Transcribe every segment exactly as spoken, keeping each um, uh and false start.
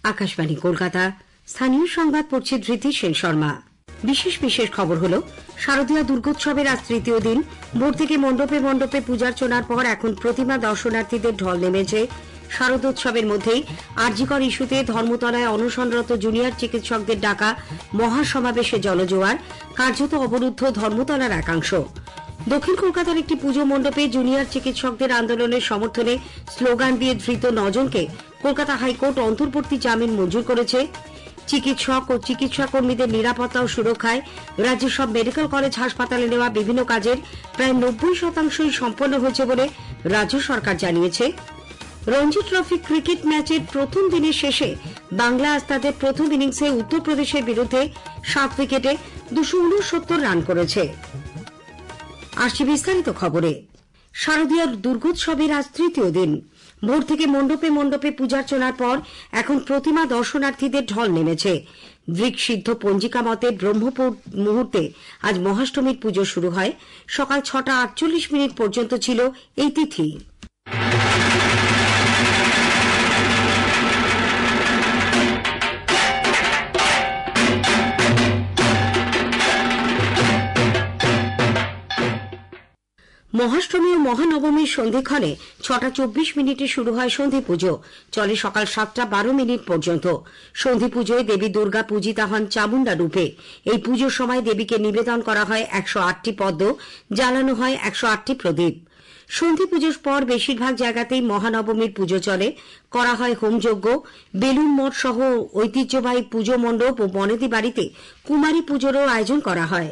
আকাশবাণী কলকাতা, স্থানীয় সংবাদ পড়ছে ধৃতি সেন শর্মা। বিশেষ বিশেষ খবর হল, শারদীয়া দুর্গোৎসবের আজ তৃতীয় দিন। ভোর থেকে মণ্ডপে মণ্ডপে পূজার্চনার পর এখন প্রতিমা দর্শনার্থীদের ঢল নেমেছে। শারদোৎসবের মধ্যেই আরজিকর ইস্যুতে ধর্মতলায় অনশনরত জুনিয়র চিকিৎসকদের ডাকা মহাসমাবেশে জনজোয়ার, কার্যত অবরুদ্ধ ধর্মতলার একাংশ। দক্ষিণ কলকাতার একটি পুজো মণ্ডপে জুনিয়র চিকিৎসকদের আন্দোলনের সমর্থনে স্লোগান দিয়ে ধৃত নজনকে কলকাতা হাইকোর্ট অন্তর্বর্তী জামিন মঞ্জুর করেছে। চিকিৎসক ও চিকিৎসা কর্মীদের নিরাপত্তা ও সুরক্ষায় রাজ্যের সব মেডিকেল কলেজ হাসপাতালে নেওয়া বিভিন্ন কাজের প্রায় নব্বই শতাংশই সম্পন্ন হয়েছে বলে রাজ্য সরকার জানিয়েছে। রঞ্জি ট্রফি ক্রিকেট ম্যাচের প্রথম দিনের শেষে বাংলা আজ তাদের প্রথম ইনিংসে উত্তরপ্রদেশের বিরুদ্ধে সাত উইকেটে দুশো উনসত্তর রান করেছে। আসছে বিস্তারিত খবরে। শারদীয়ার দুর্গোৎসবের আজ তৃতীয় দিন। ভোর থেকে মণ্ডপে মণ্ডপে পূজার্চনার পর এখন প্রতিমা দর্শনার্থীদের ঢল নেমেছে। দৃক সিদ্ধ পঞ্জিকা মতে ব্রহ্মপুর মুহূর্তে আজ মহাষ্টমীর পুজো শুরু হয়। সকাল ছটা আটচল্লিশ মিনিট পর্যন্ত ছিল এই তিথি। মহাষ্টমী ও মহানবমীর সন্ধিক্ষণে ছটা চব্বিশ মিনিটে শুরু হয় সন্ধি পুজো, চলে সকাল সাতটা বারো মিনিট পর্যন্ত। সন্ধি পুজোয় দেবী দুর্গা পূজিতা হন চামুন্ডা রূপে। এই পুজোর সময় দেবীকে নিবেদন করা হয় একশো আটটি পদ্ম, জ্বালানো হয় একশো আটটি প্রদীপ। সন্ধি পুজোর পর বেশিরভাগ জায়গাতেই মহানবমীর পুজো চলে, করা হয় হোমযজ্ঞ। বেলুন মঠ সহ ঐতিহ্যবাহী পুজো মণ্ডপ ও বনেদি বাড়িতে কুমারী পুজোরও আয়োজন করা হয়।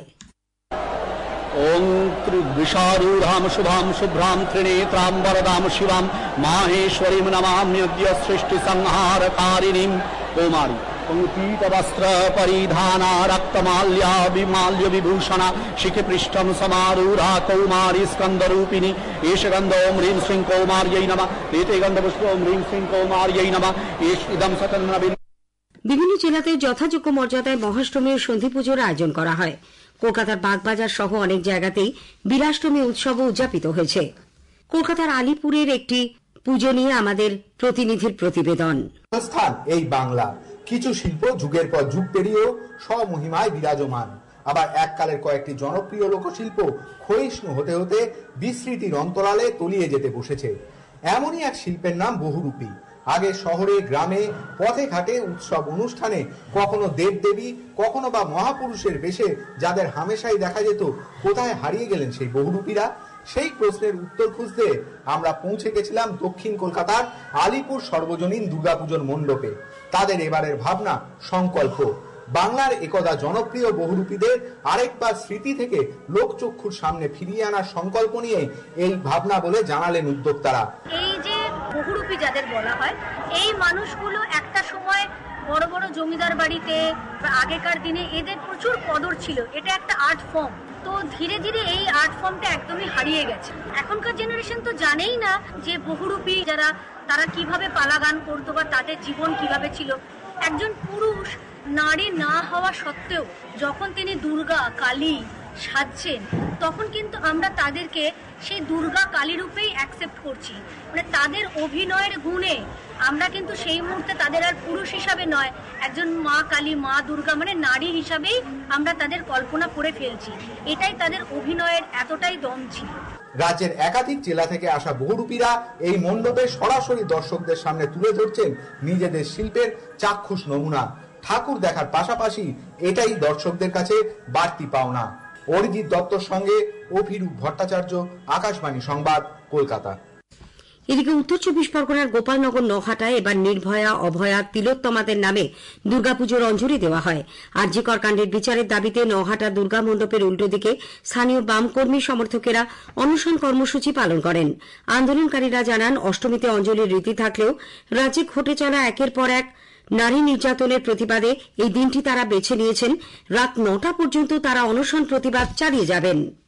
ওং ত্রিবিশারূঢ়াম শুভাম শুভ্রাম ত্রিনেত্রাম বরদাম শিবাম মাহেশ্বরীম নমাম্যদ্য সৃষ্টি সংহারকারিণীম কৌমারী পীতবস্ত্র পরিধানা রক্তমাল্যা বিমাল্য বিভূষণা শিখে পৃষ্ঠম সমারূঢ়া কৌমারী স্কন্দরূপিণী এষ গন্ধ ওম হ্রিং শ্রীং কৌমার্যৈ নমঃ এতে গন্ধপুষ্প ওম হ্রিং শ্রীং কৌমার্যৈ নমঃ এষ ইদং সতন্নবীন। বিভিন্ন জেলাতে যথাযোগ্য মর্যাদায় মহাষ্টমী ও সন্ধি পুজোর আয়োজন করা হয়। কলকাতার বাগবাজার সহ অনেক জায়গাতেই বীরাষ্টমী উৎসবও উদযাপিত হয়েছে। কলকাতার আলিপুরের একটি পুজো নিয়ে আমাদের প্রতিনিধির প্রতিবেদন। স্থান এই বাংলা, কিছু শিল্প যুগের পর যুগ পেরিয়েও স্বমহিমায় বিরাজমান। আবার এককালের কয়েকটি জনপ্রিয় লোকশিল্প ক্ষয়িষ্ণু হতে হতে বিস্মৃতির অন্তরালে তলিয়ে যেতে বসেছে। এমনই এক শিল্পের নাম বহুরূপী। আগে শহরে গ্রামে পথে ঘাটে উৎসব অনুষ্ঠানে কখনো দেবদেবী কখনো বা মহাপুরুষের বেশে যাদের হামেশাই দেখা যেত, কোথায় হারিয়ে গেলেন সেই বহুরূপীরা? সেই প্রশ্নের উত্তর খুঁজতে আমরা পৌঁছে গেছিলাম দক্ষিণ কলকাতার আলিপুর সর্বজনীন দুর্গাপুজোর মণ্ডপে। তাদের এবারের ভাবনা সংকল্প। বাংলার একদা জনপ্রিয় বহুরূপীদের আরেকবার স্মৃতি থেকে লোকচক্ষুর সামনে ফিরিয়ে আনার সংকল্প নিয়ে এই ভাবনা বলে জানালেন উদ্যোক্তারা। এই যে বহুরূপী যাদের বলা হয়, এই মানুষগুলো একটা সময় বড় বড় জমিদার বাড়িতে আগেকার দিনে এদের প্রচুর কদর ছিল। এটা একটা আর্ট ফর্ম। তো ধীরে ধীরে এই আর্ট ফর্মটা একদমই হারিয়ে গেছে। এখনকার জেনারেশন তো জানেই না যে বহুরূপী যারা তারা কিভাবে পালা গান করতো বা তাদের জীবন কিভাবে ছিল। একজন পুরুষ নারী না হওয়া সত্ত্বেও যখন তিনি দুর্গা কালী সাজছেন, তখন কিন্তু আমরা তাদেরকে সেই দুর্গা কালী রূপেই অ্যাকসেপ্ট করছি। মানে তাদের অভিনয়ের গুণে আমরা কিন্তু সেই মুহূর্তে তাদের আর পুরুষ হিসাবে নয়, একজন মা কালী মা দুর্গা মানে নারী হিসাবেই আমরা তাদের কল্পনা করে ফেলছি। এটাই তাদের অভিনয়ের এতটাই দম ছিল। রাজ্যের একাধিক জেলা থেকে আসা বহুরূপীরা এই মণ্ডপে সরাসরি দর্শকদের সামনে তুলে ধরছেন নিজেদের শিল্পের চাক্ষুষ নমুনা। ঠাকুর দেখার পাশাপাশি এটাই দর্শকদের কাছে বাড়তি পাওনা। অরিজিৎ দত্তর সঙ্গে অভিরূপ ভট্টাচার্য, আকাশবাণী সংবাদ, কলকাতা। এদিকে উত্তর চব্বিশ পরগনার গোপালনগর নহাটায় এবার নির্ভয়া অভয়া তিলোত্তমাদের নামে দুর্গাপুজোর অঞ্জলি দেওয়া হয়। আরজিকর কাণ্ডের বিচারের দাবিতে নহাটা দুর্গা মণ্ডপের উল্টো দিকে স্থানীয় বাম কর্মী সমর্থকেরা অনশন কর্মসূচি পালন করেন। আন্দোলনকারীরা জানান, অষ্টমীতে অঞ্জলির রীতি থাকলেও রাজ্যে ঘটে চলা একের পর এক নারী নির্যাতনের প্রতিবাদে এই দিনটি তারা বেছে নিয়েছেন। রাত নটা পর্যন্ত তারা অনশন প্রতিবাদ চালিয়ে যাবেন।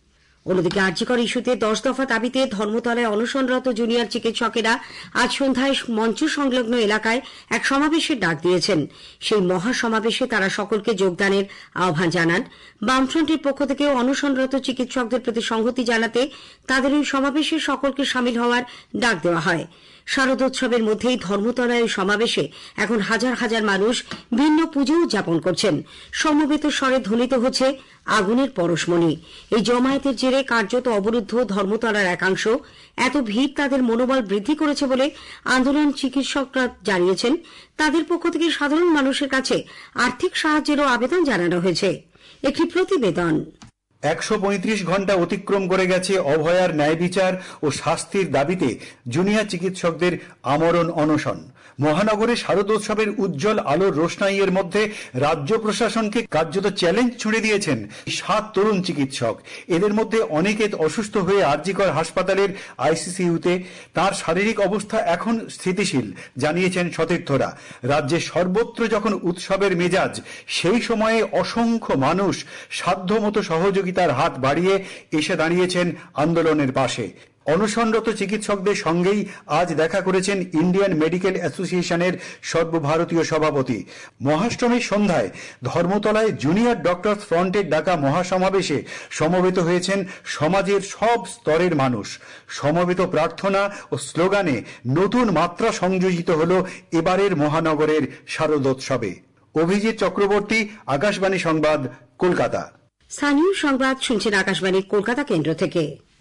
অন্যদিকে আরজিকর ইস্যুতে দশ দফা দাবিতে ধর্মতলায় অনশনরত জুনিয়র চিকিৎসকেরা আজ সন্ধ্যায় মঞ্চ সংলগ্ন এলাকায় এক সমাবেশের ডাক দিয়েছেন। সেই মহাসমাবেশে তারা সকলকে যোগদানের আহ্বান জানান। বামফ্রন্টের পক্ষ থেকেও অনশনরত চিকিৎসকদের প্রতি সংহতি জানাতে তাদের ওই সমাবেশে সকলকে সামিল হওয়ার ডাক দেওয়া হয়। শারদোৎসবের মধ্যেই ধর্মতলায় ওই সমাবেশে এখন হাজার হাজার মানুষ ভিন্ন পুজো উদযাপন করছেন। সমবেত স্বরে ধ্বনিত হচ্ছে আগুনের পরশমণি। এই জমায়েতের জেরে কার্যত অবরুদ্ধ ধর্মতলার একাংশ। এত ভিড় তাদের মনোবল বৃদ্ধি করেছে বলে আন্দোলন চিকিৎসকরা জানিয়েছেন। তাদের পক্ষ থেকে সাধারণ মানুষের কাছে আর্থিক সাহায্যেরও আবেদন জানানো হয়েছে। একটি প্রতিবেদন। একশো পঁয়ত্রিশ ঘন্টা অতিক্রম করে গেছে অভয়ার ন্যায় বিচার ও শাস্তির দাবিতে জুনিয়র চিকিৎসকদের আমরণ অনশন। মহানগরে শারদোৎসবের উজ্জ্বল আলোর রোশনাইয়ের মধ্যে রাজ্য প্রশাসনকে কার্যত চ্যালেঞ্জ ছুড়ে দিয়েছেন সাত তরুণ চিকিৎসক। এদের মধ্যে অনেকে অসুস্থ হয়ে আরজিকর হাসপাতালের আইসিসিইউতে। তার শারীরিক অবস্থা এখন স্থিতিশীল জানিয়েছেন সতীর্থরা। রাজ্যে সর্বত্র যখন উৎসবের মেজাজ, সেই সময়ে অসংখ্য মানুষ সাধ্যমতো সহযোগিতার হাত বাড়িয়ে এসে দাঁড়িয়েছেন আন্দোলনের পাশে। অনশনরত চিকিৎসকদের সঙ্গেই আজ দেখা করেছেন ইন্ডিয়ান মেডিকেল অ্যাসোসিয়েশনের সর্বভারতীয় সভাপতি। মহাষ্টমীর সন্ধ্যায় ধর্মতলায় জুনিয়র ডক্টরস ফ্রন্টের ডাকা মহাসমাবেশে সমবেত হয়েছেন সমাজের সব স্তরের মানুষ। সমবেত প্রার্থনা ও স্লোগানে নতুন মাত্রা সংযোজিত হল এবারের মহানগরের শারদোৎসবে। অভিজিৎ চক্রবর্তী, আকাশবাণী সংবাদ, কলকাতা। স্থানীয় সংবাদ শুনছেন আকাশবাণীর কলকাতা কেন্দ্র থেকে।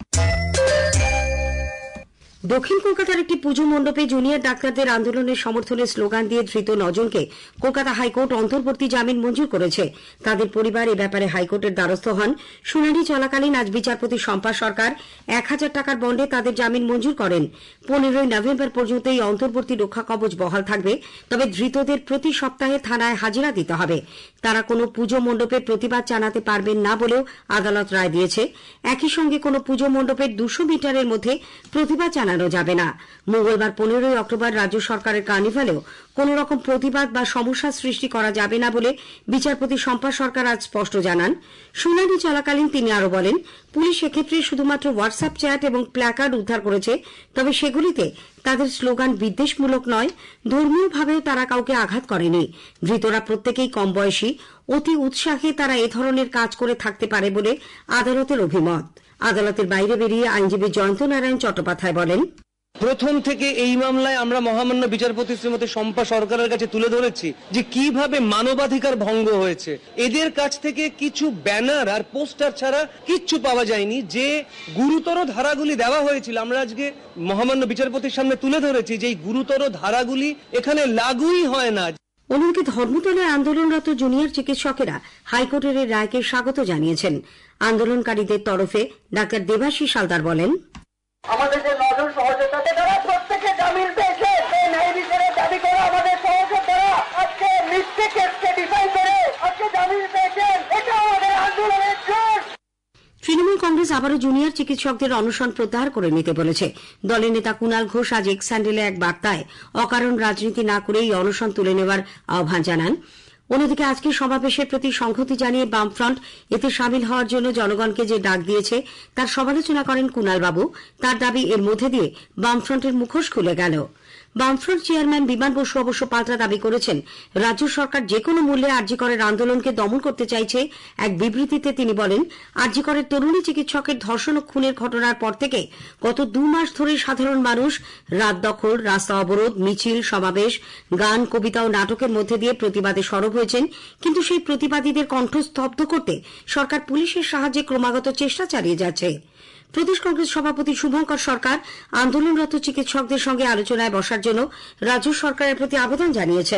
দক্ষিণ কলকাতার একটি পুজো মণ্ডপে জুনিয়র ডাক্তারদের আন্দোলনের সমর্থনে স্লোগান দিয়ে ধৃত নজনকে কলকাতা হাইকোর্ট অন্তর্বর্তী জামিন মঞ্জুর করেছে। তাদের পরিবার এ ব্যাপারে হাইকোর্টের দ্বারস্থ হন। শুনানি চলাকালীন আজ বিচারপতি শম্পা সরকার এক হাজার টাকার বন্ডে তাদের জামিন মঞ্জুর করেন। পনেরোই নভেম্বর পর্যন্ত এই অন্তর্বর্তী রক্ষা কবচ বহাল থাকবে। তবে ধৃতদের প্রতি সপ্তাহে থানায় হাজিরা দিতে হবে। তারা কোনো পুজো মণ্ডপে প্রতিবাদ জানাতে পারবেন না বলেও আদালত রায় দিয়েছে। একই সঙ্গে কোনো পুজো মণ্ডপের দুশো মিটারের মধ্যে প্রতিবাদ জানানো যাবে না। মঙ্গলবার পনেরোই অক্টোবর রাজ্য সরকারের কার্নিভালেও কোন রকম প্রতিবাদ বা সমস্যা সৃষ্টি করা যাবে না বলে বিচারপতি শম্পা সরকার আজ স্পষ্ট জানান। শুনানি চলাকালীন তিনি আরো বলেন, পুলিশ এক্ষেত্রে শুধুমাত্র হোয়াটসঅ্যাপ চ্যাট এবং প্ল্যাকার্ড উদ্ধার করেছে। তবে সেগুলিতে তাদের স্লোগান বিদ্বেষমূলক নয়, ধর্মীয়ভাবেও তারা কাউকে আঘাত করেনি। ধৃতরা প্রত্যেকেই কম বয়সী। অতি উৎসাহে তারা এ ধরনের কাজ করে থাকতে পারে বলে আদালতের অভিমত। আদালতের বাইরে বেরিয়ে আইনজীবী জয়ন্ত নারায়ণ চট্টোপাধ্যায় বলেন, প্রথম থেকে এই মামলায় আমরা মহামান্য বিচারপতি শ্রীমতী শম্পা সরকারের কাছে তুলে ধরেছি যে কিভাবে মানবাধিকার ভঙ্গ হয়েছে। এদের কাছ থেকে কিছু ব্যানার আর পোস্টার ছাড়া কিচ্ছু পাওয়া যায়নি। যে গুরুতর ধারাগুলি দেওয়া হয়েছিল আমরা আজকে মহামান্য বিচারপতির সামনে তুলে ধরেছি যে এই গুরুতর ধারাগুলি এখানে লাগুই হয় না। অন্যদিকে ধর্মতলায় আন্দোলনরত জুনিয়র চিকিৎসকেরা হাইকোর্টের এই রায়কে স্বাগত জানিয়েছেন। আন্দোলনকারীদের তরফে ডাক্তার দেবাশিস হালদার বলেন, আমাদের যে নজন সহযোগিতা তারা প্রত্যেকে জামিন পেয়েছে। ন্যায় বিচারের দাবি করে আমাদের সহযোগিতারা আজকে মিথ্যে কেসকে ডিফাইন করে আজকে জামিন পেয়েছেন। এটা আমাদের আন্দোলনের জোর। তৃণমূল কংগ্রেস আবারও জুনিয়র চিকিৎসকদের অনশন প্রত্যাহার করে নিতে বলেছে। দলের নেতা কুণাল ঘোষ আজ এক্স হ্যান্ডেলে এক বার্তায় অকারণ রাজনীতি না করে এই অনশন তুলে নেওয়ার আহ্বান জানান। অন্যদিকে আজকে সমাবেশের প্রতি সংহতি জানিয়ে বামফ্রন্ট এতে সামিল হওয়ার জন্য জনগণকে যে ডাক দিয়েছে তার সমালোচনা করেন কুণালবাবু। তার দাবি, এর মধ্যে দিয়ে বামফ্রন্টের মুখোশ খুলে গেল। বামফ্রন্ট চেয়ারম্যান বিমান বসু অবশ্য পাল্টা দাবি করেছেন, রাজ্য সরকার যেকোনো মূল্যে আরজি করের আন্দোলনকে দমন করতে চাইছে। এক বিবৃতিতে তিনি বলেন, আরজি করের তরুণী চিকিৎসকের ধর্ষণ ও খুনের ঘটনার পর থেকে গত দু মাস ধরে সাধারণ মানুষ রাত দখল, রাস্তা অবরোধ, মিছিল, সমাবেশ, গান, কবিতা ও নাটকের মধ্যে দিয়ে প্রতিবাদে সরব হয়েছেন। কিন্তু সেই প্রতিবাদীদের কণ্ঠ স্তব্ধ করতে সরকার পুলিশের সাহায্যে ক্রমাগত চেষ্টা চালিয়ে যাচ্ছে। প্রদেশ কংগ্রেস সভাপতি শুভঙ্কর সরকার আন্দোলনরত চিকিৎসকদের সঙ্গে আলোচনায় বসার জন্য রাজ্য সরকারের প্রতি আবেদন জানিয়েছেন।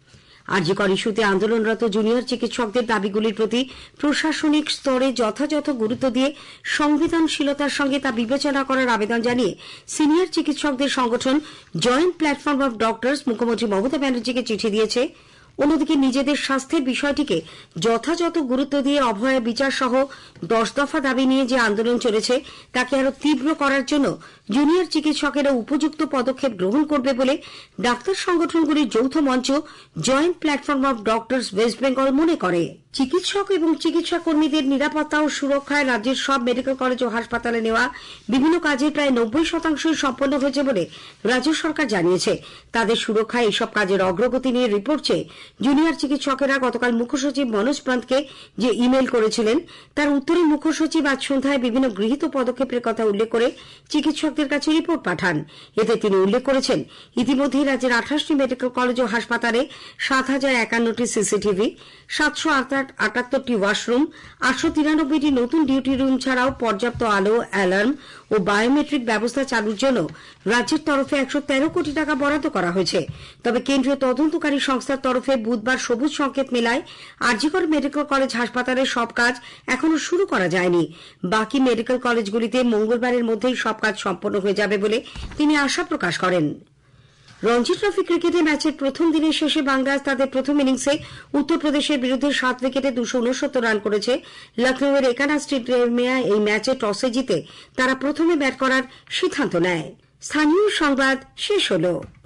আরজি কর ইস্যুতে আন্দোলনরত জুনিয়র চিকিৎসকদের দাবিগুলির প্রতি প্রশাসনিক স্তরে যথাযথ গুরুত্ব দিয়ে সংবেদনশীলতার সঙ্গে তা বিবেচনা করার আবেদন জানিয়ে সিনিয়র চিকিৎসকদের সংগঠন জয়েন্ট প্ল্যাটফর্ম অব ডক্টরস মুখ্যমন্ত্রী মমতা ব্যানার্জিকে চিঠি দিয়েছে। অন্যদিকে নিজেদের স্বাস্থ্যের বিষয়টিকে যথাযথ গুরুত্ব দিয়ে অভয় বিচার সহ দশ দফা দাবি নিয়ে যে আন্দোলন চলেছে তাকে আরো তীব্র করার জন্য জুনিয়র চিকিৎসকেরা উপযুক্ত পদক্ষেপ গ্রহণ করবে বলে ডাক্তার সংগঠনগুলির যৌথ মঞ্চ joint platform of doctors West Bengal মনে করে। চিকিৎসক এবং চিকিৎসা কর্মীদের নিরাপত্তা ও সুরক্ষায় রাজ্যের সব মেডিকেল কলেজ ও হাসপাতালে নেওয়া বিভিন্ন কাজের প্রায় নব্বই শতাংশই সম্পন্ন হয়েছে বলে রাজ্য সরকার জানিয়েছে। তাদের সুরক্ষায় এইসব কাজের অগ্রগতি নিয়ে রিপোর্ট চেয়ে জুনিয়র চিকিৎসকেরা গতকাল মুখ্য সচিব মনোজ পান্তকে যে ইমেল করেছিলেন তার উত্তরে মুখ্য সচিব আজ সন্ধ্যায় বিভিন্ন গৃহীত পদক্ষেপের কথা উল্লেখ করে চিকিৎসকদের কাছে রিপোর্ট পাঠান। এতে তিনি উল্লেখ করেছেন, ইতিমধ্যেই রাজ্যের আঠাশটি মেডিকেল কলেজ ও হাসপাতালে সাত হাজার একান্নটি সিসিটিভি, সাতশো আটাত্তরটি ওয়াশরুম, আটশো তিরানব্বইটি নতুন ডিউটি রুম ছাড়াও পর্যাপ্ত আলো, অ্যালার্ম ও বায়োমেট্রিক ব্যবস্থা চালুর জন্য রাজ্যের তরফে একশো তেরো কোটি টাকা বরাদ্দ করা হয়েছে। তবে কেন্দ্রীয় তদন্তকারী সংস্থার তরফে বুধবার সবুজ সংকেত মেলায় আরজিকর মেডিকেল কলেজ হাসপাতালের সব কাজ এখনো শুরু করা যায়নি। বাকি মেডিকেল কলেজগুলিতে মঙ্গলবারের মধ্যেই সব কাজ সম্পন্ন হয়ে যাবে বলে তিনি আশা প্রকাশ করেন। রঞ্জি ট্রফি ক্রিকেটে ম্যাচের প্রথম দিনের শেষে বাংলাদেশ তাদের প্রথম ইনিংসে উত্তরপ্রদেশের বিরুদ্ধে সাত উইকেটে দুশো উনসত্তর রান করেছে। লখনৌয়ের একানা স্টেডিয়ামে এই ম্যাচে টসে জিতে তারা প্রথমে ব্যাট করার সিদ্ধান্ত নেয়। স্থানীয় সংবাদ শেষ হলো।